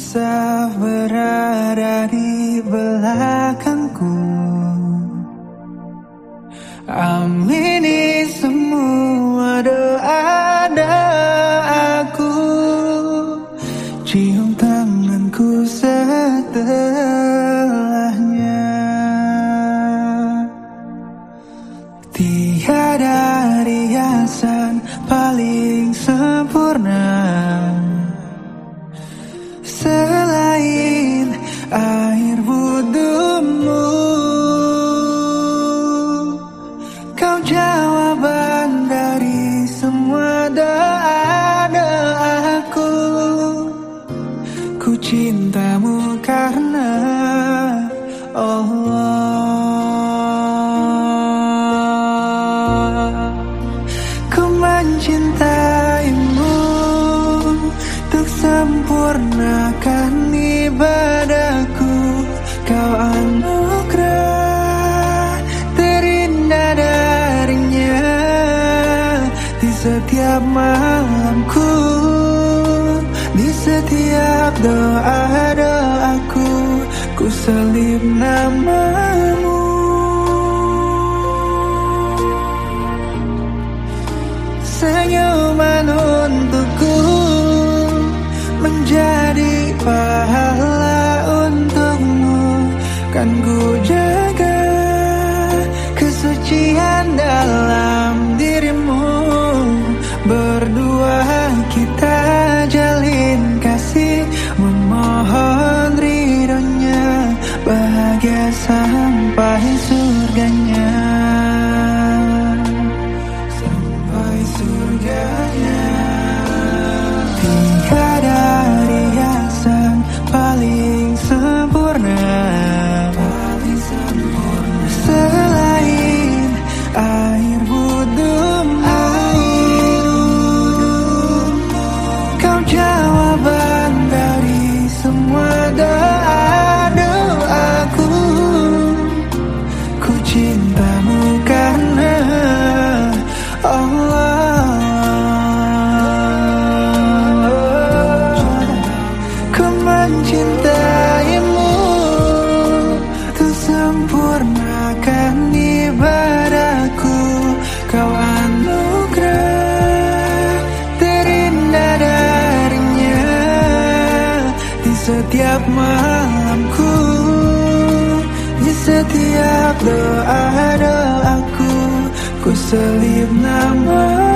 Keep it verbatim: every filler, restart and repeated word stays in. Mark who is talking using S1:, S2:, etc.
S1: bisa berada di belakangku. Amini semua doa-doaku, cium tanganku setelahnya. Tiada riasan paling sempurna selain air wudhumu. Kau jawaban dari semua doa-doaku. Ku cintamu karena Allah. Ku mencintaimu untuk sempurnakan ibadahku. Kau anugerah terindah darinya. Di setiap malamku, di setiap doa-doaku, ku selip namamu. Senyuman untukku menjadi pahala untukmu. Kan ku jaga kesucian dalam dirimu. Berdua kita jalin kasih, memohon ridhonya, bahagia sampai surganya. Sampai surganya. Tiada riasan paling sempurna, paling sempurna selain air wudhumu. Kau jawaban dari semua doa-doaku. Ku cintamu karena Allah. Ku mencintaimu untuk sempurnakan ibadahku. Kau anugerah terindah darinya. Di setiap malamku, di setiap doa-doaku, ku selip nama